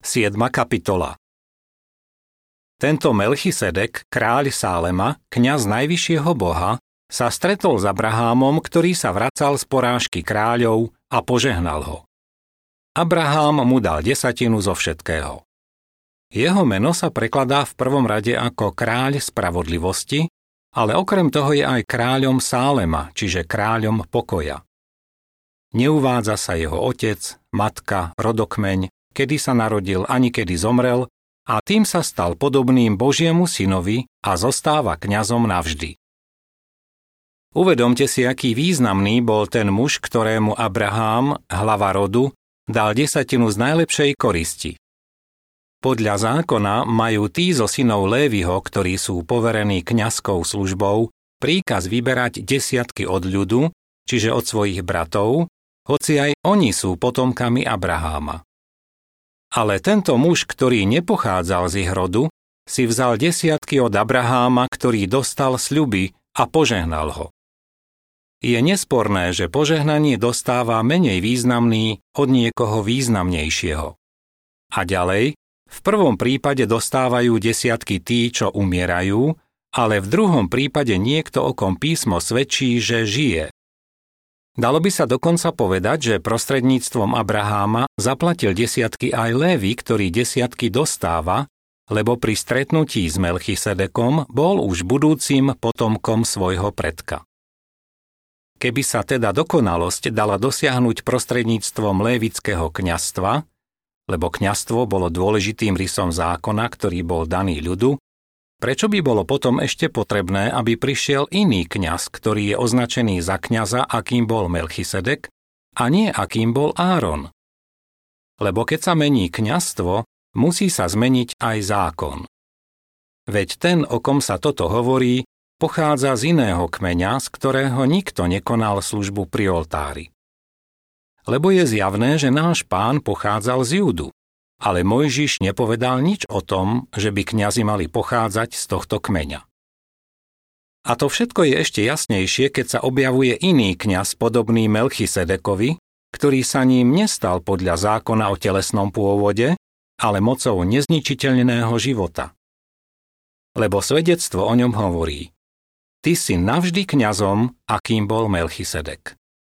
7. kapitola. Tento Melchisedek, kráľ Sálema, kňaz najvyššieho Boha, sa stretol s Abrahámom, ktorý sa vracal z porážky kráľov a požehnal ho. Abrahám mu dal desatinu zo všetkého. Jeho meno sa prekladá v prvom rade ako kráľ spravodlivosti, ale okrem toho je aj kráľom Sálema, čiže kráľom pokoja. Neuvádza sa jeho otec, matka, rodokmeň, kedy sa narodil ani kedy zomrel, a tým sa stal podobným Božiemu synovi a zostáva kňazom navždy. Uvedomte si, aký významný bol ten muž, ktorému Abrahám, hlava rodu, dal desatinu z najlepšej koristi. Podľa zákona majú tí zo synov Léviho, ktorí sú poverení kňazskou službou, príkaz vyberať desiatky od ľudu, čiže od svojich bratov, hoci aj oni sú potomkami Abraháma. Ale tento muž, ktorý nepochádzal z ich rodu, si vzal desiatky od Abraháma, ktorý dostal sľuby a požehnal ho. Je nesporné, že požehnanie dostáva menej významný od niekoho významnejšieho. A ďalej, v prvom prípade dostávajú desiatky tí, čo umierajú, ale v druhom prípade niekto, o kom písmo svedčí, že žije. Dalo by sa dokonca povedať, že prostredníctvom Abraháma zaplatil desiatky aj Lévi, ktorý desiatky dostáva, lebo pri stretnutí s Melchisedekom bol už budúcim potomkom svojho predka. Keby sa teda dokonalosť dala dosiahnuť prostredníctvom lévického kňazstva, lebo kňazstvo bolo dôležitým rysom zákona, ktorý bol daný ľudu, prečo by bolo potom ešte potrebné, aby prišiel iný kňaz, ktorý je označený za kňaza, akým bol Melchisedek, a nie akým bol Áron? Lebo keď sa mení kňazstvo, musí sa zmeniť aj zákon. Veď ten, o kom sa toto hovorí, pochádza z iného kmeňa, z ktorého nikto nekonal službu pri oltári. Lebo je zjavné, že náš Pán pochádzal z Júdu. Ale Mojžiš nepovedal nič o tom, že by kňazi mali pochádzať z tohto kmeňa. A to všetko je ešte jasnejšie, keď sa objavuje iný kňaz podobný Melchisedekovi, ktorý sa ním nestal podľa zákona o telesnom pôvode, ale mocou nezničiteľného života. Lebo svedectvo o ňom hovorí: Ty si navždy kňazom, akým bol Melchisedek.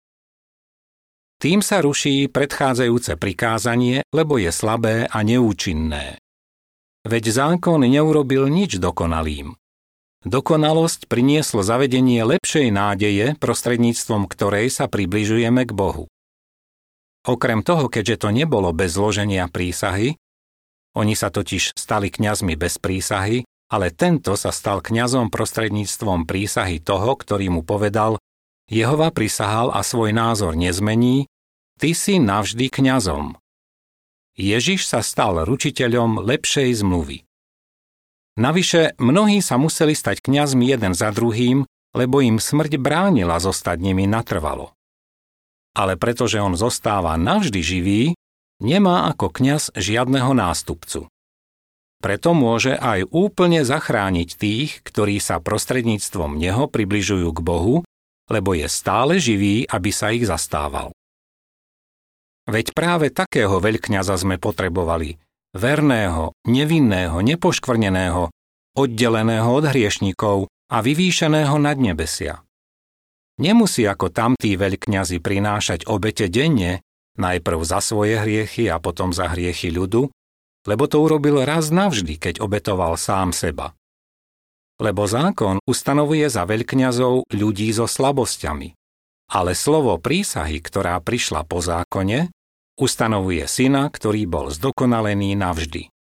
Tým sa ruší predchádzajúce prikázanie, lebo je slabé a neúčinné. Veď zákon neurobil nič dokonalým. Dokonalosť prinieslo zavedenie lepšej nádeje, prostredníctvom ktorej sa približujeme k Bohu. Okrem toho, keďže to nebolo bez zloženia prísahy, oni sa totiž stali kňazmi bez prísahy, ale tento sa stal kňazom prostredníctvom prísahy toho, ktorý mu povedal: Jehova prisahal a svoj názor nezmení, ty si navždy kňazom. Ježiš sa stal ručiteľom lepšej zmluvy. Navyše, mnohí sa museli stať kňazmi jeden za druhým, lebo im smrť bránila zostať nimi natrvalo. Ale pretože on zostáva navždy živý, nemá ako kňaz žiadneho nástupcu. Preto môže aj úplne zachrániť tých, ktorí sa prostredníctvom neho približujú k Bohu, lebo je stále živý, aby sa ich zastával. Veď práve takého veľkňaza sme potrebovali, verného, nevinného, nepoškvrneného, oddeleného od hriešnikov a vyvýšeného nad nebesia. Nemusí ako tamtí veľkňazi prinášať obete denne, najprv za svoje hriechy a potom za hriechy ľudu, lebo to urobil raz navždy, keď obetoval sám seba. Lebo zákon ustanovuje za veľkňazov ľudí so slabosťami. Ale slovo prísahy, ktorá prišla po zákone, ustanovuje syna, ktorý bol zdokonalený navždy.